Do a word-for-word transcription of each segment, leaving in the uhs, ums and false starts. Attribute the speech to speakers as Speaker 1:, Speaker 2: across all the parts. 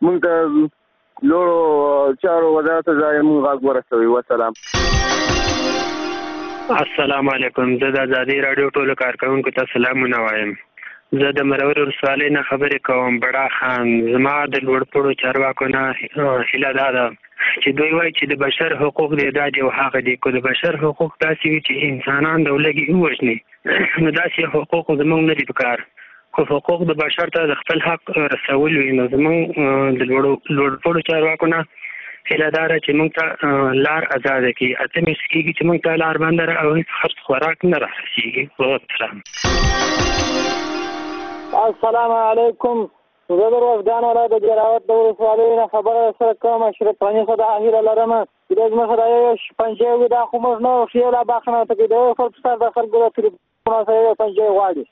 Speaker 1: موږ ته لوړو چارو وزارت ته موږ غږ ورسوي. وسلام.
Speaker 2: السلام علیکم. زه د ازادي راډیو ټولو کارکوونکو ته سلامونه وایم. زه د مرور ولسوالۍ نه خبرې کوم. بډا خان. زما د لوړپوړو چارواکو نه هیله دا ده چې دوی وایي چې د بشر حقوق دی دا دی او هغه دی. که د بشر حقوق داسې وي چې انسانان د ولږې ووژني نو داسې حقوق زموږ نه دي پکار. خو حقوق د بشر ته د خپل حق رسول وي نو زموږ د لوړپوړو چارواکو نه هیله دا ده چې موږ ته لار ازاده کړي. اته مې کېږي چې موږ ته لار بنده ده او هېڅ خرڅ خوراک نه رارسېږي. والسلام.
Speaker 3: السلام علیکم. زه د روزګان ولایت د جلاوت د ولسوالۍ نه خبره سره کوم. اشرف غني څخه د هیله لرم چې دا زموږ سره یو پنجې وي دا خو موږ نه ښې لا باخنه ته کې د یو خلک سره د خلکو د تلیفون سره یو پنجې غواړي.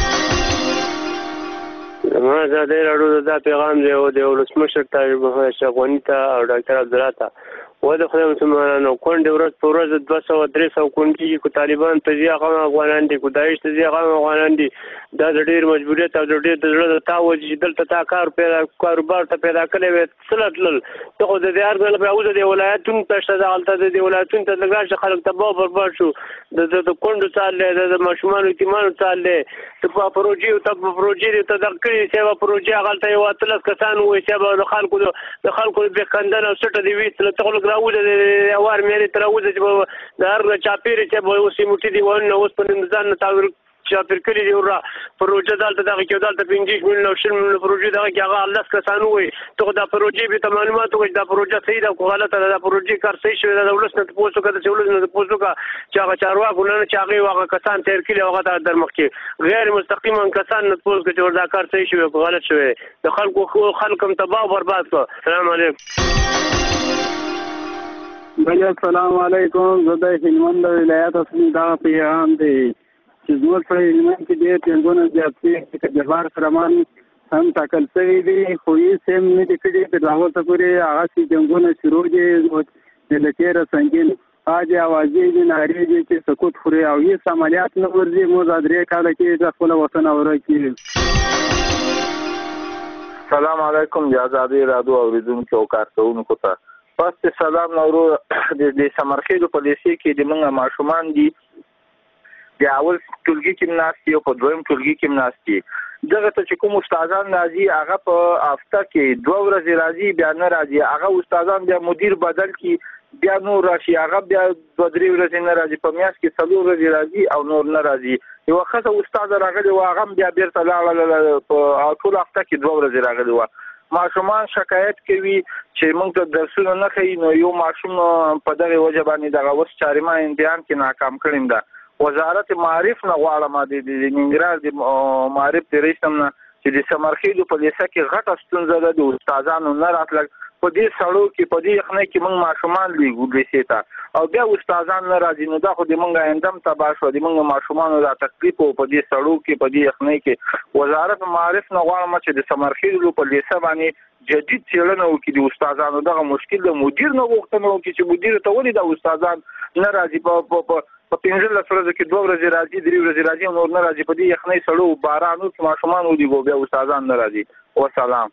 Speaker 4: ما ازادي راډیو دا پیغام دی او د ولسمشر طاهر اشرف غني ته او ډاکټر عبدالله ته و د خدای مسلمانانو کونډې ورځ په ورځ دوه سوه درې سوه کونډې کېږي. که طالبان ته ځي هغه هم افغانان دي، که داعش ته ځي هغه هم افغانان دي. دا د ډېر مجبوریت او د ډېر د زړه د تا وجې چې دلته تا کار پیدا کاروبار ته پیدا کړی وی څه له تلل ته خو د دې هر ځای لپاره اوس د ولایتونو ته شته دغلته د دې ولایتونو ته لږ راشه خلک تباه برباد شو. د د کونډو څال دی، د ماشومانو یتیمانو څال دی. ته په پروژې ته په پروژې ته دغه کړي چې به پروژې هغلته یو اتلس کسان وایي چې به د خلکو د خلکو بېخندنه او سټه دې وي ته خلک راوځي اوار مېرې ته راوځي چې د هر چاپېرې چې به اوس یې موټي دیوالونه اوس په ځان نه تعبیر چاپېر کړي دي ورا پروژه دلته دغه کې دلته پنځه میلیونه او شل میلیونه پروژې دغه کې هغه لس کسان وایي ته خو دا پروژې به ته معلومات وکړي دا پروژه صحیح ده که غلطه ده. دا پروژې کار صحیح شوی ده د ولس نه تپوس وکړه چې ولس نه تپوس وکړه چې هغه چارواکو نه چې هغې هغه کسان تیر کړي هغه ته در مخکې غیر مستقیما کسان نه تپوس وکړه چې دا کار صحیح شوی که غلط شوی د خلکو خلک هم تباه او برباد کړه. السلام علیکم.
Speaker 5: بله السلام علیکم. زه د هلمند د ولایت اصلي دغه پیغام دی چې زموږ په هلمند کې ډېر جنګونه زیات شوي لکه جبار خرمان هم ټاکل شوي دي خو هېڅ هم نه دي کړي تر هغوته پورې هغسې جنګونه شروع دي د له تېره سنګین هغې اوازې دي نارې دي چې سقوط خوري او هېڅ عملیات نه ورځي. موږ دا درې کاله کې د خپله وطن اوره کېږي.
Speaker 1: سلام علیکم د ازادي راډیو اورېدونکو او کارکوونکو ته پس سلام نورو. د سمرخیلو په لیسې کې د موږ ماشومان دي د اول ټولګي کې ناست دي او په دویم ټولګي کې ناست دي. دغه ته چې کوم استادان راځي هغه په هفته کې دوه ورځې راځي بیا نه راځي. هغه استادان بیا مدیر بدل کړي بیا نور راشي هغه بیا دوه درې ورځې نه راځي. په میاشت کې څلور ورځې راځي او نور نه راځي. یوه ښځه استاده راغلې وه هغه هم بیا بېرته لاړله په ټول هفته کې دوه ورځې راغلې وه. ماشومان شکایت کوي چې موږ ته درسونه نه ښیي نو یو ماشوم په دغې وجه باندې دغه اوس چارما امتحان کې ناکام کړی ده. وزارت معارف نه غواړم د ننګرهار د معارف د رئیس هم نه چې د سمرخیلو په لیسه کې غټه ستونزه ده د استادانو نه راتلل. په دې سړو کې په دې یخنۍ کې موږ ماشومان لیږو لیسې ته او بیا استادان نه راځي نو دا خو د موږ آینده هم تباه شوه. د موږ ماشومانو دا تکلیف و په دې سړو کې په دې یخنۍ کې. وزارت معارف نه غواړم چې د سمرخیلو په لیسه باندې جدید څېړنه وکړي د استادانو دغه مشکل د مدیر نه غوښتنه وکړي چې مدیر ته ولې دا استادان نه راځي. په په پنځلس ورځو کې دوه ورځې راځي درې ورځې راځي او نور نه راځي. په دې یخنۍ سړو باران وکړي ماشومان ولیږو بیا استادان نه راځي. وسلام.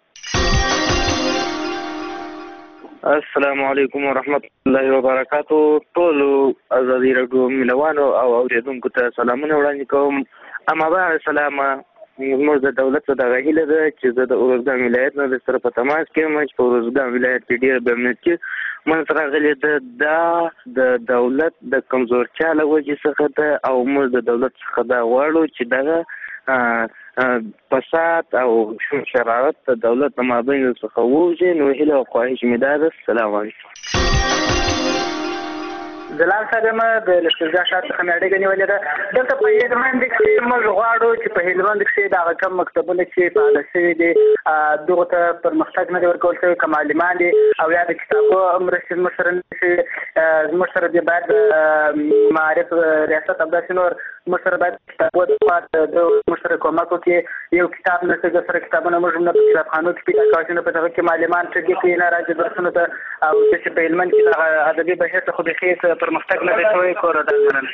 Speaker 2: السلام علیکم ورحمت الله وبرکاتو. ټولو ازادي راډیو مینوالو او اورېدونکو ته سلامونه وړاندې کوم. اما بعد سلام. زموږ د دولت دغه هیله ده چې زه د ارزګان ولایت نه درسره په تماس کې یم چې په ارزګان ولایت کې ډېر بې امنیتي منځ راغلې ده. دا د دولت د کمزورتیا له وجې څخه ده او موږ د دولت څخه دا غواړو چې دغه فساد او شرارت د دولت د مابین څخه ووځي. نو هیله او خواهش مې دا ده. السلام علیکم.
Speaker 6: زلال صاحب ما د لښکرګاه ښار څخه مې اړیکه نیولې ده. دلته په هلمند کې موږ غواړو چې په هلمند کې دغه کم مکتبونه چې فعاله شوي دي دغو ته پرمختګ نه دی ورکول شوی که معلمان دي او یا د کتابو مرستې زموږ سره نه شي. زموږ سره دې باید معارف ریاست همداسې نور زموږ سره باید کتابو د خوا زموږ سره کومک وکړي. یو کتاب نشته د سره کتابونه موږ هم نه په کتابخانو کې پیدا کولی نه په دغه کې معلمان ټګي کوي نه راځي درسونو ته او چې په هلمند کې دغه ادبي بهیر ته خو بیخي پرمختګ نه دی شوی. کور ده مننه.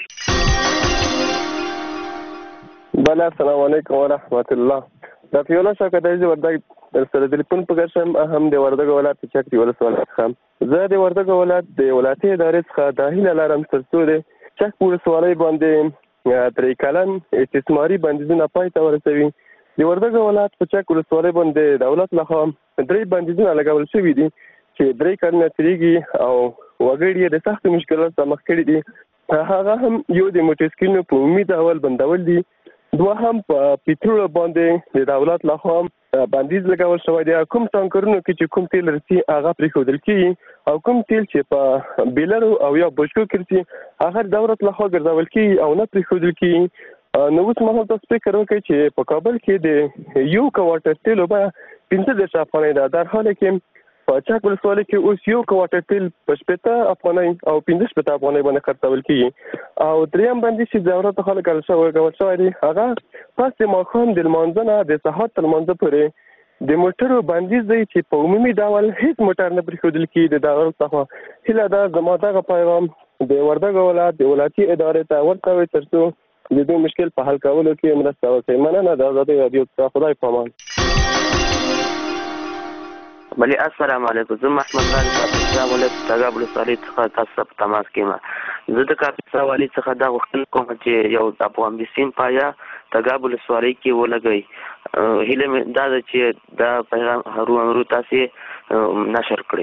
Speaker 7: بله السلام علیکم ورحمت الله. د پیوله شوکت عزیز وردګ در سره د ټلیفون په ګرشم هم د وردګ ولایت چک دی ولسوالۍ څخه زه د وردګ ولایت د ولایتي ادارې څخه دا هیله لرم ترڅو د چک ولسوالۍ باندې درې کلن استثماري بندیزونه پای ته ورسوي. د وردګ ولایت په چک ولسوالۍ باندې د دولت لخوا درې بندیزونه لګول شوي دي چې درې کلونه تېرېږي او وګړي یې د سختو مشکلاتو سره مخ کړي دي. هغه هم یو د موټرسایکلونو په عمومي ډول بندول دي، دوهم په پیټرول باندې د دولت لخوا بندیز لګول شوی دی. کوم ټانکرونو کې چې کوم تیل رسي هغه پرېښودل کېږي او کوم تیل چې په بیلرو او یا بشکو کې رسي هغه د دولت لخوا ګرځول کېږي او نه پرېښودل کېږي. نو اوس مهال تاسو فکر وکړئ چې په کابل کې د یو کوارټر تیلو بیه پنځه دېرش افغانۍ ده، در حاله کې په چک ولسوالۍ کې اوس یو کوارټر تیل په شپېته افغانۍ او پنځه شپېته افغانۍ باندې خرڅول کېږي. او دریم بندیز چې ضرورت خلک ګول شوی دی هغه پس د ماښام د لمانځه نه د سهار تر لمانځه پورې د موټرو بندیز دی چې په عمومي ډول هیڅ موټر نه پرېښودل کېږي. د دولت څخه هیله ده زما دغه پیغام د وردګ ولایت د ولایتي ادارې ته ورکوئ ترڅو د دوی مشکل په حل کولو کې مرسته وکړي. مننه. د ازادۍ راډیو څخه خدای پامان.
Speaker 8: بلی السلام علیکم. زه محمد غالي کاپیسا ولایت تګاب ولسوالۍ څخه تاسو په تماس کې یم. زه د کاپیسا والي څخه دا غوښتنه کوم چې یو افغان بسیم پایا تګاب ولسوالۍ کې ولګوي. هیله مې دا ده چې دا پیغام هرو امرو تاسو نشر کړئ.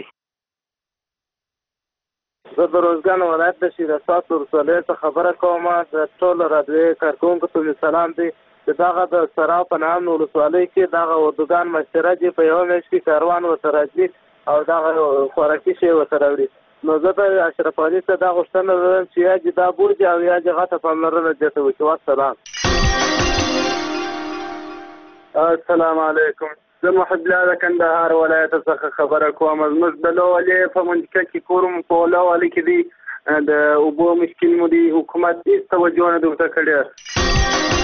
Speaker 9: زه د روزګان ولایت د شیر اساس ولسوالۍ څخه خبره کوم. د ټول رادیو کارکونکو ته سلام دی. دغه د سراو په نام ولسوالۍ کې دغه اردوګان مشترک دي، په یو میاشت کې کاروان ورسره ځي او دغه خوراکي شی ورسره وړي. نو زه د اشرف علي څخه دا غوښتنه لرم چې یا دې دا بورجي او یا دې غټه پاملرنه دې ته وکړي. والسلام.
Speaker 5: السلام علیکم. زه محب الله د کندهار ولایت څخه خبره کوم. زموږ د لوولې په منطقه کې کورم په لوولې کې دي د اوبو مشکل مو دي، حکومت هېڅ توجه نه درته کړې.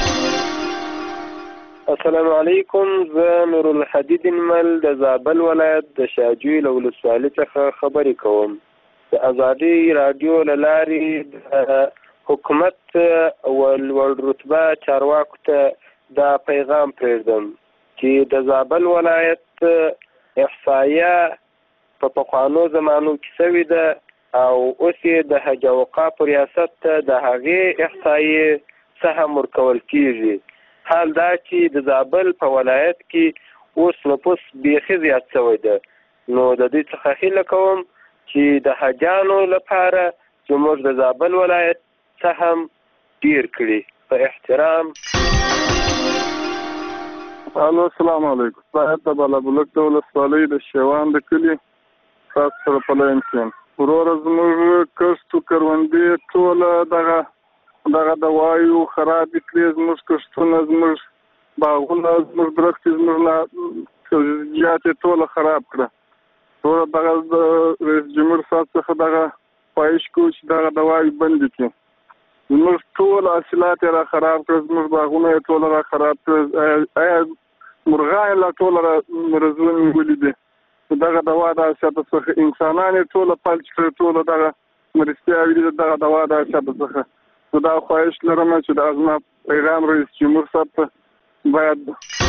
Speaker 10: السلام علیکم. زه نور الحدید مل د زابل ولایت د شاجوی له ولسوالۍ څخه خبرې کوم. د ازادي راډیو له لارې د حکومت او لوړ رتبه چارواکو ته دا پیغام پرېږدم چې د زابل ولایت احصایه په پخوانو زمانو کې شوې ده او اوس یې د حج او اوقافو ریاست ته د هغې احصایې سهم ورکول کېږي. حال دا چې د زابل په ولایت کې اوس نفوس بیخي زیات شوی ده. نو د دې څخه هیله کوم چې د حجانو لپاره زموږ د زابل ولایت سهم ډیر کړي. په احترام.
Speaker 5: الو السلام علیکم. صاحب د بالابلوک د ولسوالۍ د شیوان د کلي خاص سره په لاین کې وروره زموږ کښتو کروندې ټوله دغه دغه د وایو خرابې کړې. زموږ کښتونه زموږ باغونه زموږ درختې زموږ زیاتې ټوله خراب کړه. ټوله دغه د رئیس جمهور صاحب څخه دغه خواهش کوو چې دغه د وایو بندې کړي. زموږ ټول حاصلات یې را خراب کړه، زموږ باغونه یې ټوله را خراب کړه. ایا مرغان یې لا ټوله را مرزونه نیولي دي. دغه دوا د حاصلاتو څخه انسانان یې ټوله فلج کړه، ټوله دغه مرستیاوې دي دغه دوا د حاصلاتو څخه. نو دا خواهش لرم چې د ازما پیغام رئیس جمهور صاحب ته باید.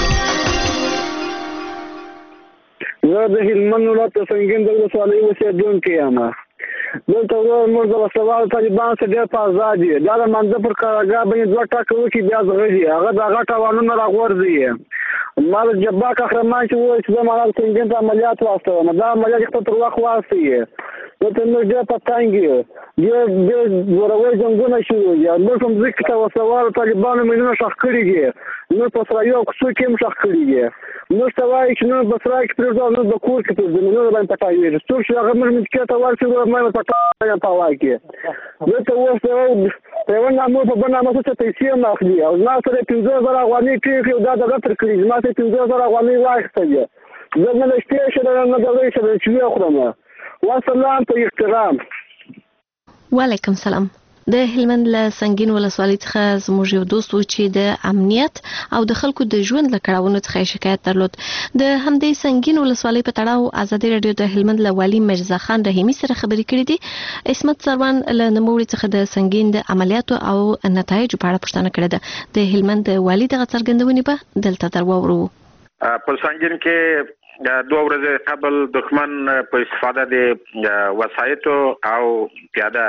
Speaker 11: زه د هلمند ولایت د سنګین د ولسوالۍ اوسېدونکی یم. دلته زموږ د وسلوالو طالبانو څخه ډېر په ازاد دي. دا د منځه پر کارګاه باندې دوه ټاکه وکړي بیا زغږي هغه د هغه تاوانونه راغورځي. ما د جبار قهرمان چې وویل چې زه معنا د سنګین ته عملیات واستوم، دا عملیات خپل تر وخت واستوي. دلته موږ ډېر په تنګ یو، ډېر ډېر زوروي جنګونه شروع دي. موږ په مځکه ته وسلوالو طالبانو مینونه ښخ کړي دي. موږ په سرایو او کوڅو کې هم ښخ کړي دي. موږ ته وایي چې نن په سرای کې پرېږدو، نن په کور کې پرېږدو، نن باندې پټایېږي. څوک چې هغه موږ مځکې ته ورسېږو ما یې پټای په هوا کې. دلته اوس په یوه نامه په بل نامه څه پیسې هم اخلي او زما سره یې پنځه زره افغانۍ پرېښي او دا د غتر کړي. زما سره یې پنځه زره افغانۍ واخیستلې. زه نه له شپې شله نه د ورځې شله چې ویې خورم. والسلام په احترام.
Speaker 12: وعلیکم سلام. د هلمند له سنګین ولسوالۍ څخه زموږ یو دوست و چې د امنیت او د خلکو د ژوند له کړاوونو څخه شکایت درلود. د همدې سنګین ولسوالۍ په تړاو ازادي راډیو د هلمند له والي مرزا خان رحیمي سره خبرې کړې دي. عصمت سروان له نوموړي څخه د سنګین د عملیاتو او نتایجو په اړه پوښتنه کړې ده. د هلمند د والي دغه څرګندونې به دلته در واورو.
Speaker 1: په سنگین کې دوه ورځې قبل دښمن په استفاده د وسایطو او پیاده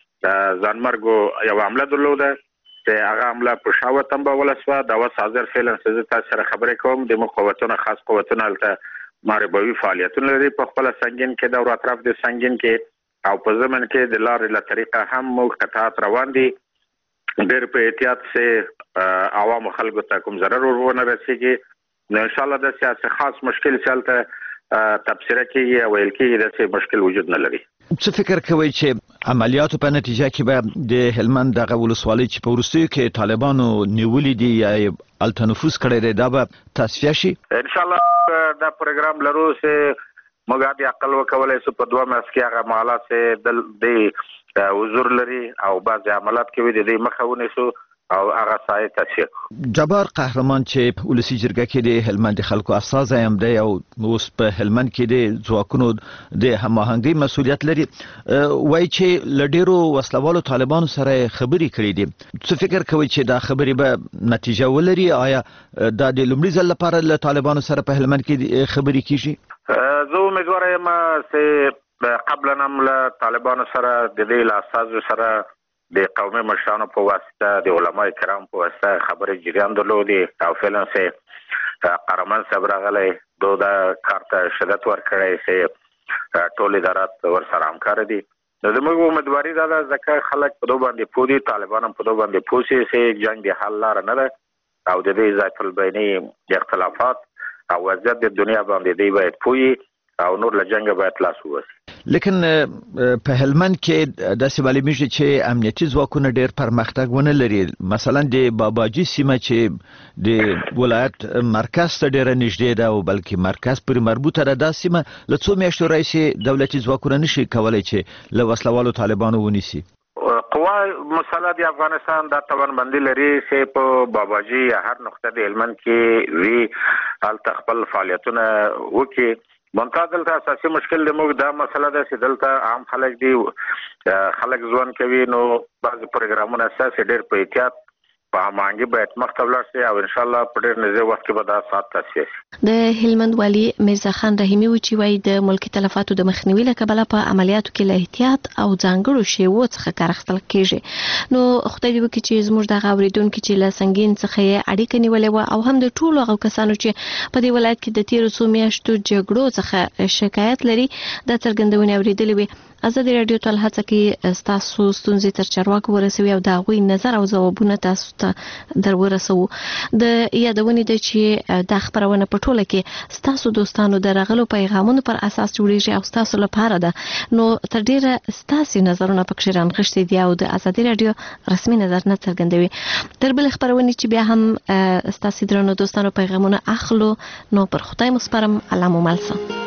Speaker 1: ځانمرګو یو عمله درلوده چې هغه عمله په شاوه تنبه ولسوه دا وس حاضر فعلا زه تاسو سره خبرې کوم د مقاومتونو خاص قوتونه هلته ماربوي فعالیتونه لري په خپل سنگین کې د اطراف د سنگین کې او په زمن کې د لارې له طریقه هم موږ قطعات روان دي ډېر په احتیاط سه عوام خلکو ته کوم ضرر ورونه رسیږي نو ان شاء الله د سیاسي خاص مشکل چلته تفسیره کې ویل کې د څه مشکل وجود نه لري.
Speaker 13: څه فکر کوي چې عملیاتو په نتیجه کې به د هلمند دغه ولسوالۍ چې په وروستیو کې طالبانو نیولې دي یا التنفس کړی دی دا به تصفیه شي؟ ان
Speaker 1: شاء الله دا پروګرام لرو چې موږ د عقل وکولای سو په دوه میاشتو کې هغه معاملات چې د حضور لري او بعض عملیات کوي د دې مخه ونیسو او هغه سایه تصفیه.
Speaker 13: جبار قهرمان چې ولسی جرګه کې د هلمند خلکو استازی هم دی او اوس په هلمند کې د ځواکونو د هماهنګۍ مسؤلیت لري وایي چې لډیرو وسلوالو طالبانو سره خبرې کړې دي. څه فکر کوي چې دا خبرې به نتیجه ولري؟ آیا دا د لومړي ځل لپاره له طالبانو سره په هلمند کې خبرې کیږي؟
Speaker 1: زه امیدوار یم چې قبلا هم له طالبانو سره د دې له استازو سره د قومي مشرانو په واسطه د علماء کرام په واسطه خبرې جریان درلودې او فعلا سه قهرمان صاحب راغلی دو دا کار ته شدت ورکړی چې ټول ادارات ورسره همکار دي. نو زموږ امیدواري دا ده ځکه خلک په دو باندې پوه دي طالبان هم په دو باندې پوه سي چې جنګ د حل لاره نه ده او د دې ذات البیني اختلافات او وضعیت د دنیا باندې دی باید پوه او نور له جنګ باید لاس ووسي.
Speaker 13: لیکن په هلمند کې داسې معلومیږي چې امنیتي ځواکونه ډېر پرمختګ ونه لري. مثلا د باباجي سیمه چې د ولایت مرکز ته ډېره نږدې ده او بلکې مرکز پورې مربوطه ده دا سیمه له څو میاشتو راهیسې دولتي ځواکونه نشي کولی چې له وسلوالو طالبانو ونیسي.
Speaker 1: قوا مسله د افغانستان دا توانمندي لري چې په باباجي هر نقطه د هلمند کې وی هلته خپل فعالیتونه وکړي. منتها دلته اساسي مشکل د موږ دا مسله ده چې دلته عام خلک دي خلک ځوان کوي نو بعض پروګرامونه اساسي ډېر په احتیاط په هماهنګي باید مخته ولاړ شي او ان شاء الله په ډېر نږدې وخت کې به دا ساعت تصفیه شي.
Speaker 12: د هلمند والي میرزا خان رحیمي و چې وایي د ملکي تلفاتو د مخنیوي له کبله په عملیاتو کې له احتیاط او ځانګړو شیوو څخه کار اخیستل کیږي. نو خدای دې وکړي چې زموږ دغه اورېدونکي چې له سنګین څخه یې اړیکه نیولې وه او هم د ټولو هغو کسانو چې په دې ولایت کې د تیرو څو میاشتو جګړو څخه شکایت لري دا څرګندونې اورېدلې وې. ازادي راډیو تل هڅه کوي ستاسو ستونزې تر چارواکو ورسوي او د هغوی نظر او ځوابونه تاسو ته در ورسوو. د یادونې ده چې دا خپرونه په ټوله کې ستاسو دوستانو د راغلو پیغامونو پر اساس جوړیږي او ستاسو لپاره ده. نو تر ډیره ستاسو نظرونه پکې رانغښتي دي او د ازادي راډیو رسمي نظر نه څرګندوي. تر بل خپرونې چې بیا هم ستاسو درنو دوستانو پیغامونه اخلو نو پر خدای مسپارم. الله مو مل شه.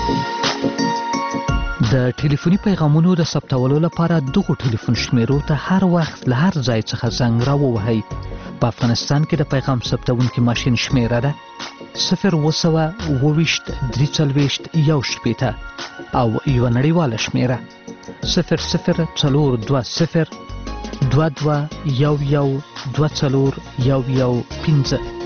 Speaker 14: د ټلیفوني پیغامونو د ثبتولو لپاره دغه ټلیفون شمیرو ته هر وخت له هر ځای څخه زنګ راووهئ. په افغانستان کې د پیغام ثبتونکي ماشین شمیره ده صفر اوه سوه اووه ویشت درې څلوېښت یو شپېته او یوه نړیواله شمیره صفر صفر څلور دوه صفر دوه دوه یو یو دوه څلور یو یو پنځه.